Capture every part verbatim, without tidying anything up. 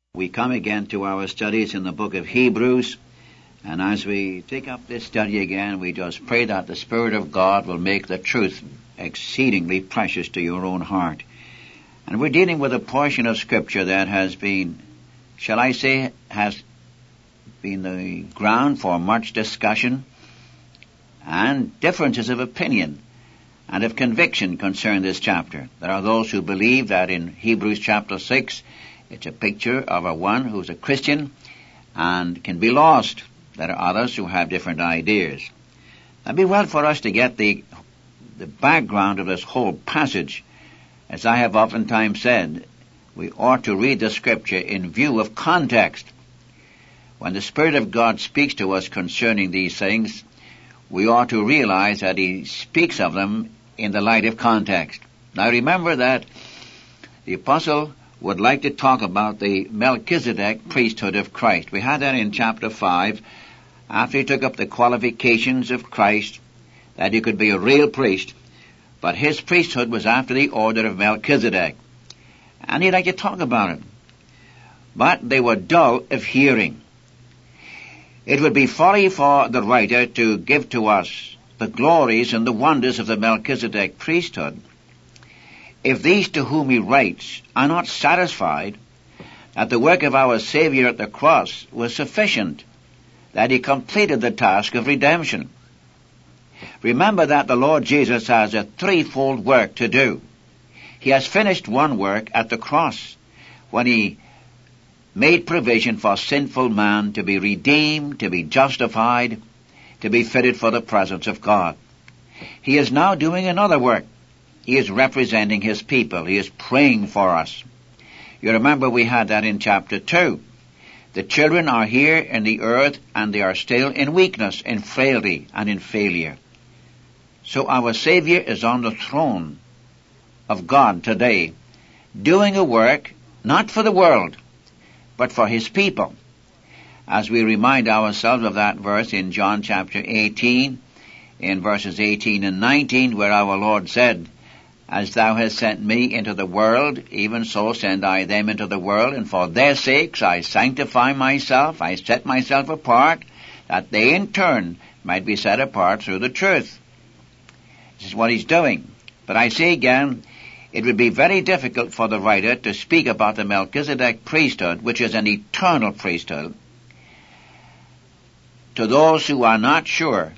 We come again to our studies in the book of Hebrews, and as we take up this study again, we just pray that the Spirit of God will make the truth exceedingly precious to your own heart. And we're dealing with a portion of Scripture that has been, shall I say, has been the ground for much discussion and differences of opinion and of conviction concerning this chapter. There are those who believe that in Hebrews chapter six, it's a picture of a one who's a Christian and can be lost. There are others who have different ideas. It'd be well for us to get the the background of this whole passage. As I have oftentimes said, we ought to read the Scripture in view of context. When the Spirit of God speaks to us concerning these things, we ought to realize that He speaks of them in the light of context. Now remember that the Apostle would like to talk about the Melchizedek priesthood of Christ. We had that in chapter five, after he took up the qualifications of Christ, that he could be a real priest, but his priesthood was after the order of Melchizedek. And he'd like to talk about it. But they were dull of hearing. It would be folly for the writer to give to us the glories and the wonders of the Melchizedek priesthood if these to whom he writes are not satisfied that the work of our Savior at the cross was sufficient, that he completed the task of redemption. Remember that the Lord Jesus has a threefold work to do. He has finished one work at the cross, when he made provision for sinful man to be redeemed, to be justified, to be fitted for the presence of God. He is now doing another work. He is representing his people. He is praying for us. You remember we had that in chapter two. The children are here in the earth and they are still in weakness, in frailty, and in failure. So our Savior is on the throne of God today, doing a work not for the world, but for his people. As we remind ourselves of that verse in John chapter eighteen, in verses eighteen and nineteen, where our Lord said, "As thou hast sent me into the world, even so send I them into the world, and for their sakes I sanctify myself, I set myself apart, that they in turn might be set apart through the truth." This is what he's doing. But I say again, it would be very difficult for the writer to speak about the Melchizedek priesthood, which is an eternal priesthood, to those who are not sure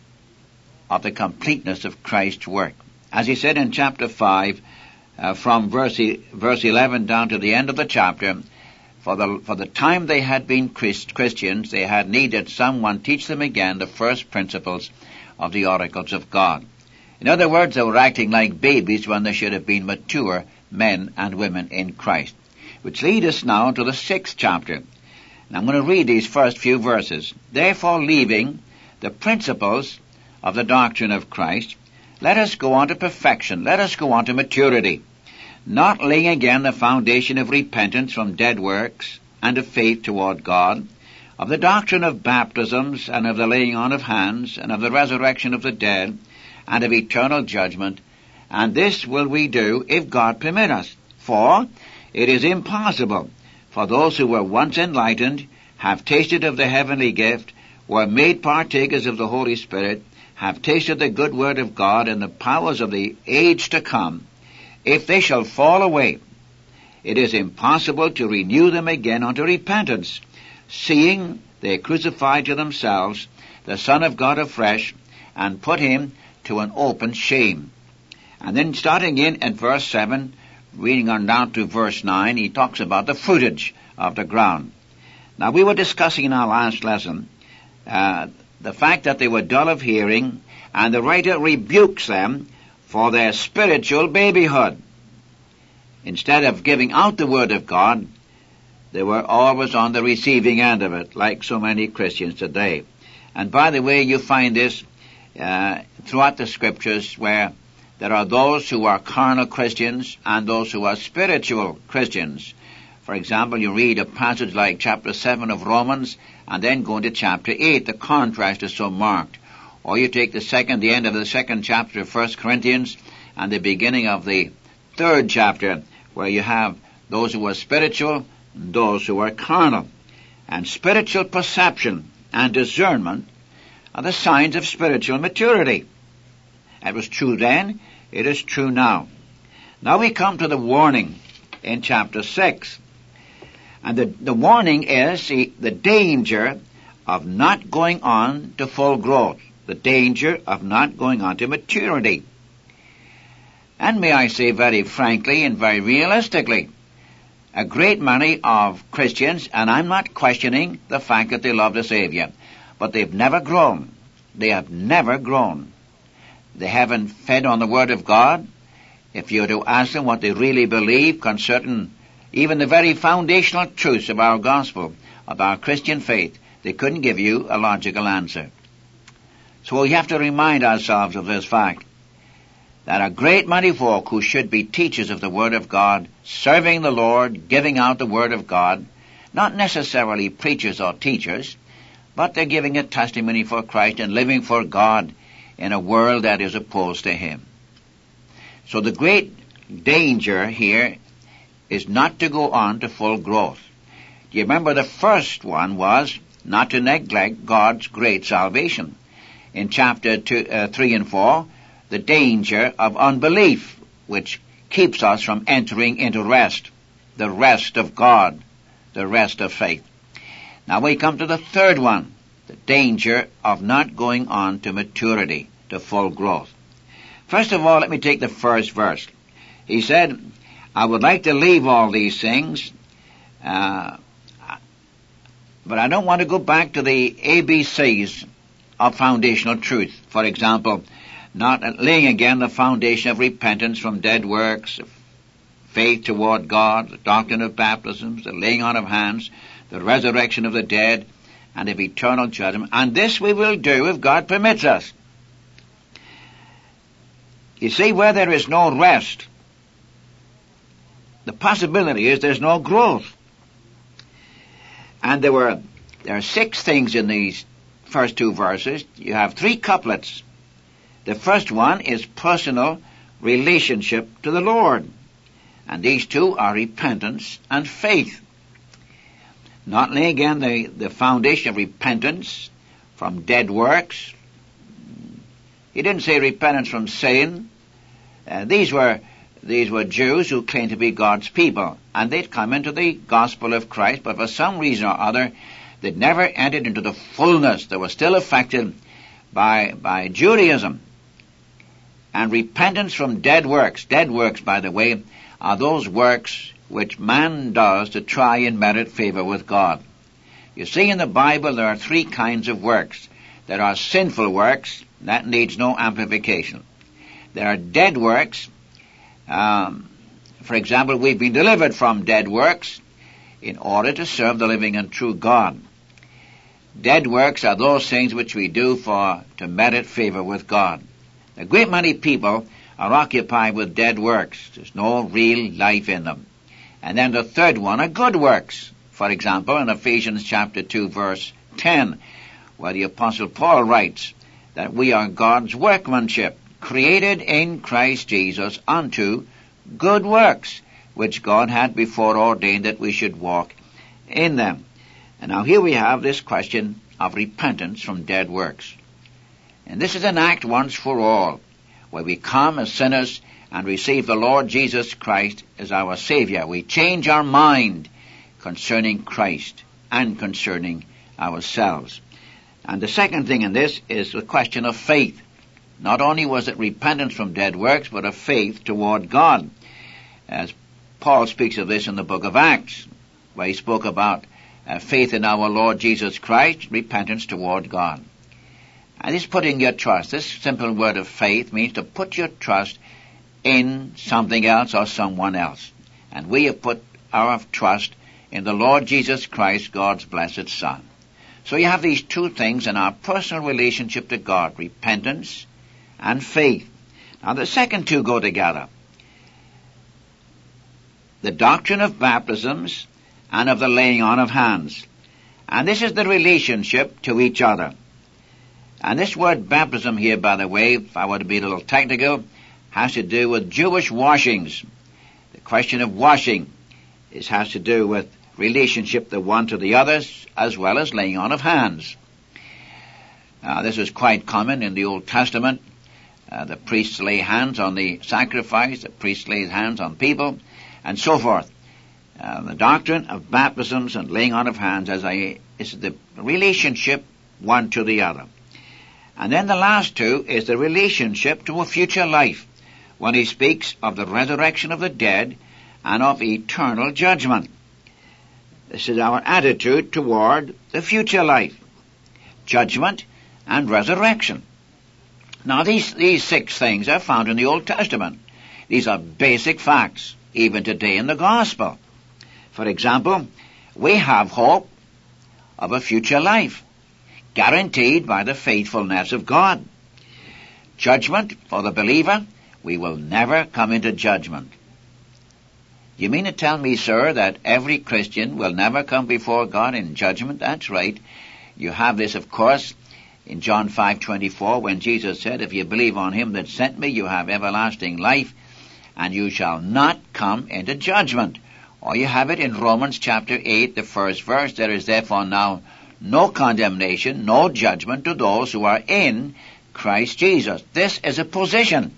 of the completeness of Christ's work. As he said in chapter five, uh, from verse, verse eleven down to the end of the chapter, for the, for the time they had been Christ, Christians, they had needed someone teach them again the first principles of the oracles of God. In other words, they were acting like babies when they should have been mature men and women in Christ. Which leads us now to the sixth chapter. And I'm going to read these first few verses. "Therefore, leaving the principles of the doctrine of Christ, let us go on to perfection, let us go on to maturity, not laying again the foundation of repentance from dead works and of faith toward God, of the doctrine of baptisms and of the laying on of hands and of the resurrection of the dead and of eternal judgment, and this will we do if God permit us. For it is impossible for those who were once enlightened, have tasted of the heavenly gift, were made partakers of the Holy Spirit, have tasted the good word of God and the powers of the age to come, if they shall fall away, it is impossible to renew them again unto repentance, seeing they crucified to themselves the Son of God afresh, and put him to an open shame." And then starting in at verse seven, reading on down to verse nine, he talks about the fruitage of the ground. Now we were discussing in our last lesson uh, the fact that they were dull of hearing, and the writer rebukes them for their spiritual babyhood. Instead of giving out the word of God, they were always on the receiving end of it, like so many Christians today. And by the way, you find this uh, throughout the Scriptures, where there are those who are carnal Christians and those who are spiritual Christians. For example, you read a passage like chapter seven of Romans, and then go into chapter eight. The contrast is so marked. Or you take the second, the end of the second chapter of First Corinthians, and the beginning of the third chapter, where you have those who are spiritual, those who are carnal. And spiritual perception and discernment are the signs of spiritual maturity. It was true then, it is true now. Now we come to the warning in chapter six. And the, the warning is the, the danger of not going on to full growth, the danger of not going on to maturity. And may I say very frankly and very realistically, a great many of Christians, and I'm not questioning the fact that they love the Savior, but they've never grown. They have never grown. They haven't fed on the Word of God. If you were to ask them what they really believe concerning even the very foundational truths of our gospel, of our Christian faith, they couldn't give you a logical answer. So we have to remind ourselves of this fact, that a great many folk who should be teachers of the Word of God, serving the Lord, giving out the Word of God, not necessarily preachers or teachers, but they're giving a testimony for Christ and living for God in a world that is opposed to Him. So the great danger here is not to go on to full growth. Do you remember the first one was not to neglect God's great salvation? In chapter two, uh, three and four, the danger of unbelief, which keeps us from entering into rest, the rest of God, the rest of faith. Now we come to the third one, the danger of not going on to maturity, to full growth. First of all, let me take the first verse. He said, I would like to leave all these things, uh, but I don't want to go back to the A B Cs of foundational truth. For example, not laying again the foundation of repentance from dead works, faith toward God, the doctrine of baptisms, the laying on of hands, the resurrection of the dead, and of eternal judgment. And this we will do if God permits us. You see, where there is no rest, the possibility is there's no growth. And there were there are six things in these first two verses. You have three couplets. The first one is personal relationship to the Lord. And these two are repentance and faith. Not laying again the, the foundation of repentance from dead works. He didn't say repentance from sin. Uh, these were these were Jews who claimed to be God's people, and they'd come into the gospel of Christ, but for some reason or other, they'd never entered into the fullness. They were still affected by by Judaism. And repentance from dead works. Dead works, by the way, are those works which man does to try and merit favor with God. You see, in the Bible there are three kinds of works. There are sinful works, that needs no amplification. There are dead works. Um, for example, we've been delivered from dead works in order to serve the living and true God. Dead works are those things which we do for to merit favor with God. A great many people are occupied with dead works. There's no real life in them. And then the third one are good works. For example, in Ephesians chapter two, verse ten, where the Apostle Paul writes that we are God's workmanship, created in Christ Jesus unto good works, which God had before ordained that we should walk in them. And now here we have this question of repentance from dead works. And this is an act once for all, where we come as sinners and receive the Lord Jesus Christ as our Savior. We change our mind concerning Christ and concerning ourselves. And the second thing in this is the question of faith. Not only was it repentance from dead works, but a faith toward God. As Paul speaks of this in the book of Acts, where he spoke about uh, faith in our Lord Jesus Christ, repentance toward God. And this putting your trust, this simple word of faith means to put your trust in something else or someone else. And we have put our trust in the Lord Jesus Christ, God's blessed Son. So you have these two things in our personal relationship to God, repentance and faith. Now the second two go together. The doctrine of baptisms and of the laying on of hands. And this is the relationship to each other. And this word baptism here, by the way, if I were to be a little technical, has to do with Jewish washings. The question of washing is, has to do with relationship the one to the others, as well as laying on of hands. Uh, this is quite common in the Old Testament. Uh, the priests lay hands on the sacrifice, the priest lays hands on people, and so forth. Uh, the doctrine of baptisms and laying on of hands as I, is the relationship one to the other. And then the last two is the relationship to a future life, when he speaks of the resurrection of the dead and of eternal judgment. This is our attitude toward the future life, judgment and resurrection. Now these, these six things are found in the Old Testament. These are basic facts, even today in the gospel. For example, we have hope of a future life, guaranteed by the faithfulness of God. Judgment for the believer, we will never come into judgment. You mean to tell me, sir, that every Christian will never come before God in judgment? That's right. You have this, of course, in John five twenty-four, when Jesus said, if you believe on him that sent me, you have everlasting life, and you shall not come into judgment. Or you have it in Romans chapter eight, the first verse, there is therefore now no condemnation, no judgment to those who are in Christ Jesus. This is a position.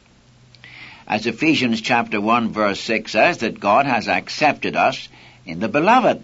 As Ephesians chapter one verse six says, that God has accepted us in the beloved.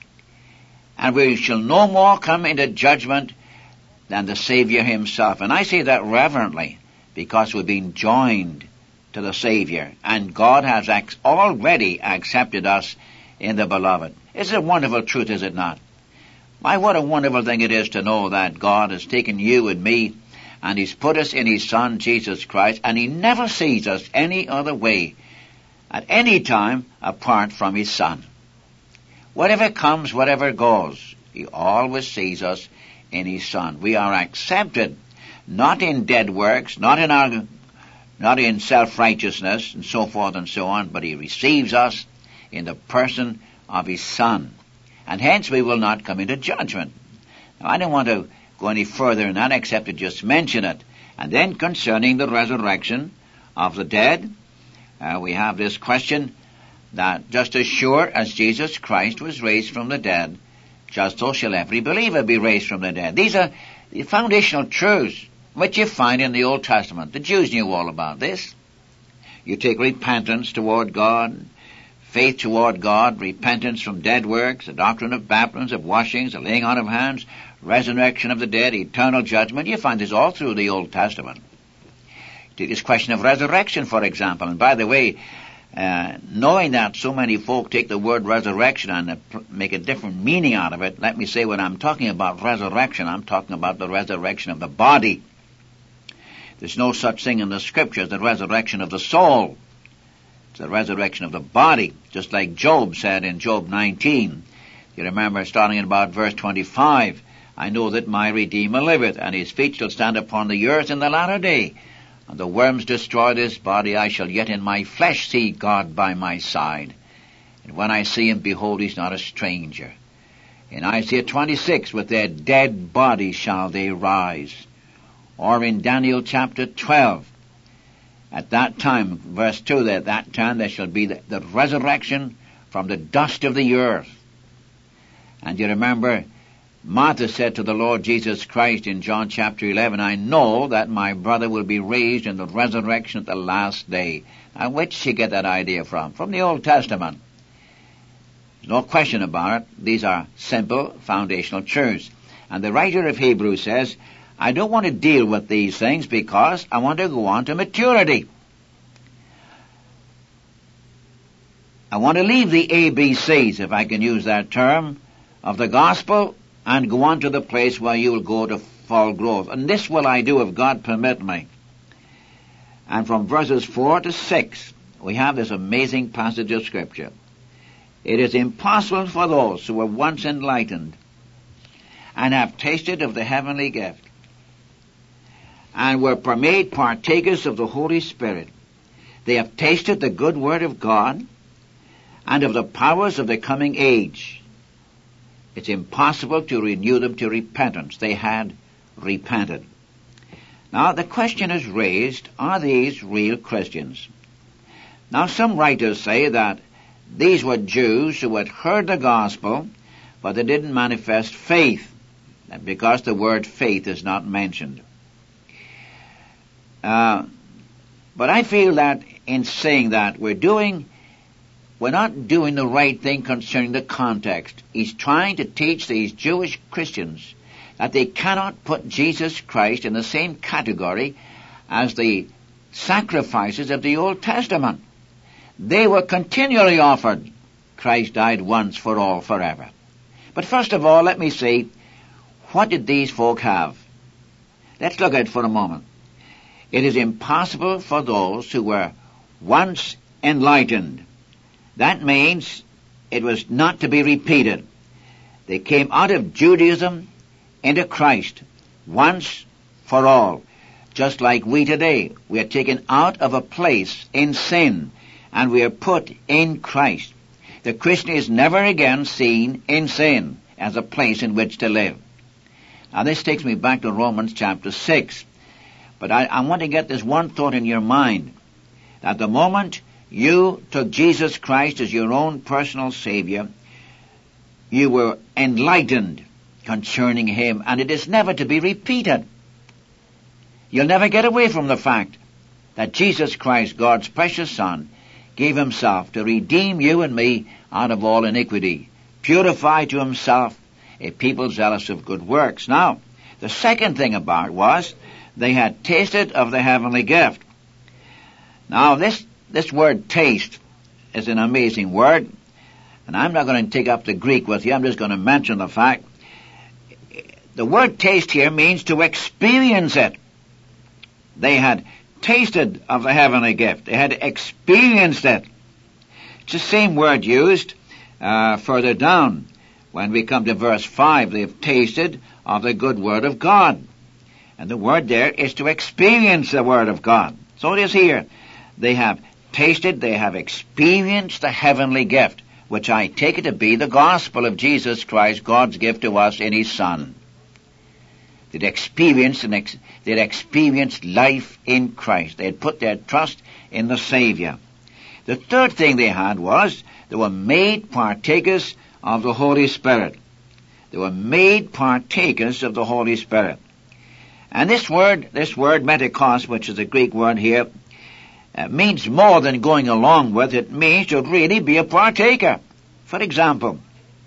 And we shall no more come into judgment than the Savior himself. And I say that reverently, because we've been joined to the Savior, and God has ac- already accepted us in the beloved. It's a wonderful truth, is it not? My, what a wonderful thing it is to know that God has taken you and me, and he's put us in his Son, Jesus Christ, and he never sees us any other way, at any time, apart from his Son. Whatever comes, whatever goes, he always sees us in his Son. We are accepted, not in dead works, not in our, not in self-righteousness, and so forth and so on, but he receives us in the person of his Son. And hence we will not come into judgment. Now, I don't want to go any further in that except to just mention it. And then concerning the resurrection of the dead, uh, we have this question that just as sure as Jesus Christ was raised from the dead, just so shall every believer be raised from the dead. These are the foundational truths which you find in the Old Testament. The Jews knew all about this. You take repentance toward God, faith toward God, repentance from dead works, the doctrine of baptisms, of washings, the laying on of hands, resurrection of the dead, eternal judgment. You find this all through the Old Testament. Take this question of resurrection, for example. And by the way, uh, knowing that so many folk take the word resurrection and uh, make a different meaning out of it, let me say when I'm talking about resurrection, I'm talking about the resurrection of the body. There's no such thing in the Scriptures, the resurrection of the soul. It's the resurrection of the body, just like Job said in Job nineteen. You remember, starting in about verse twenty-five, I know that my Redeemer liveth, and his feet shall stand upon the earth in the latter day. And the worms destroy this body, I shall yet in my flesh see God by my side. And when I see him, behold, he's not a stranger. In Isaiah twenty-six, with their dead bodies shall they rise. Or in Daniel chapter twelve, at that time, verse two, at that time there shall be the, the resurrection from the dust of the earth. And you remember, Martha said to the Lord Jesus Christ in John chapter eleven, I know that my brother will be raised in the resurrection at the last day. Now, where did she get that idea from? From the Old Testament. There's no question about it. These are simple, foundational truths. And the writer of Hebrews says, I don't want to deal with these things because I want to go on to maturity. I want to leave the A B Cs, if I can use that term, of the gospel and go on to the place where you will go to full growth. And this will I do if God permit me. And from verses four to six, we have this amazing passage of Scripture. It is impossible for those who were once enlightened and have tasted of the heavenly gift and were made partakers of the Holy Spirit. They have tasted the good word of God and of the powers of the coming age. It's impossible to renew them to repentance. They had repented. Now the question is raised, are these real Christians? Now some writers say that these were Jews who had heard the gospel, but they didn't manifest faith, because the word faith is not mentioned. Uh, but I feel that in saying that, we're doing, we're not doing the right thing concerning the context. He's trying to teach these Jewish Christians that they cannot put Jesus Christ in the same category as the sacrifices of the Old Testament. They were continually offered. Christ died once for all forever. But first of all, let me see, what did these folk have? Let's look at it for a moment. It is impossible for those who were once enlightened. That means it was not to be repeated. They came out of Judaism into Christ once for all. Just like we today, we are taken out of a place in sin and we are put in Christ. The Christian is never again seen in sin as a place in which to live. Now this takes me back to Romans chapter six. But I, I want to get this one thought in your mind, that the moment you took Jesus Christ as your own personal Savior, you were enlightened concerning Him, and it is never to be repeated. You'll never get away from the fact that Jesus Christ, God's precious Son, gave Himself to redeem you and me out of all iniquity, purify to Himself a people zealous of good works. Now, the second thing about it was they had tasted of the heavenly gift. Now, this, this word taste is an amazing word, and I'm not going to take up the Greek with you. I'm just going to mention the fact. The word taste here means to experience it. They had tasted of the heavenly gift. They had experienced it. It's the same word used uh, further down. When we come to verse five, they've tasted of the good word of God. And the word there is to experience the word of God. So it is here. They have tasted, they have experienced the heavenly gift, which I take it to be the gospel of Jesus Christ, God's gift to us in His Son. They'd experienced, and ex- they'd experienced life in Christ. They had put their trust in the Savior. The third thing they had was they were made partakers of the Holy Spirit. They were made partakers of the Holy Spirit. And this word, this word metikos, which is a Greek word here, uh, means more than going along with. It means to really be a partaker. For example,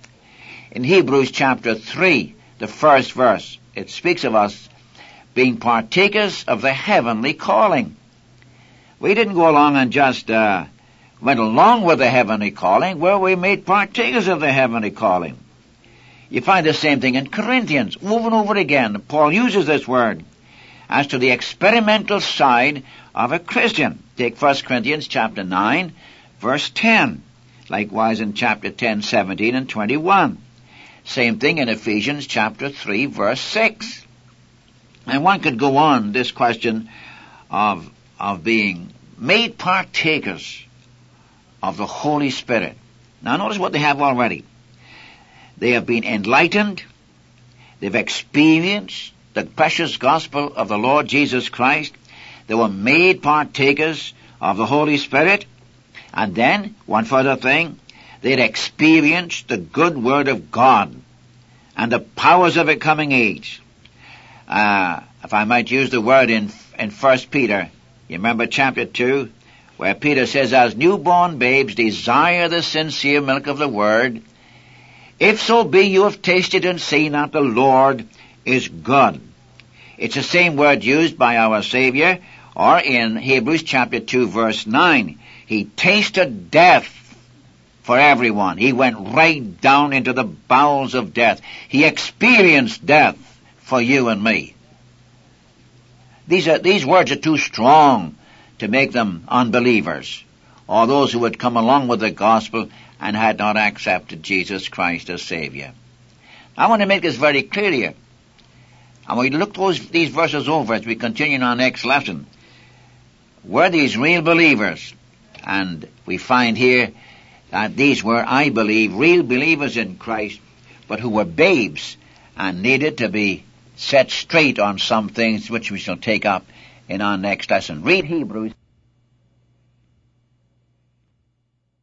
in Hebrews chapter three, the first verse, it speaks of us being partakers of the heavenly calling. We didn't go along and just uh, went along with the heavenly calling, where we made partakers of the heavenly calling. You find the same thing in Corinthians, over and over again. Paul uses this word as to the experimental side of a Christian. Take First Corinthians chapter nine, verse ten. Likewise in chapter ten, seventeen, and twenty-one. Same thing in Ephesians chapter three, verse six. And one could go on this question of, of being made partakers of the Holy Spirit. Now notice what they have already. They have been enlightened. They've experienced the precious gospel of the Lord Jesus Christ. They were made partakers of the Holy Spirit. And then, one further thing, they'd experienced the good word of God and the powers of a coming age. Uh, if I might use the word in, in First Peter, you remember chapter two, where Peter says, as newborn babes desire the sincere milk of the word, if so be you have tasted and seen that the Lord is good. It's the same word used by our Savior, or in Hebrews chapter two, verse nine. He tasted death for everyone. He went right down into the bowels of death. He experienced death for you and me. These are, these words are too strong to make them unbelievers, or those who had come along with the gospel and had not accepted Jesus Christ as Savior. I want to make this very clear here. And we look those, these verses over as we continue in our next lesson. Were these real believers? And we find here that these were, I believe, real believers in Christ, but who were babes and needed to be set straight on some things which we shall take up in our next lesson. Read Hebrews.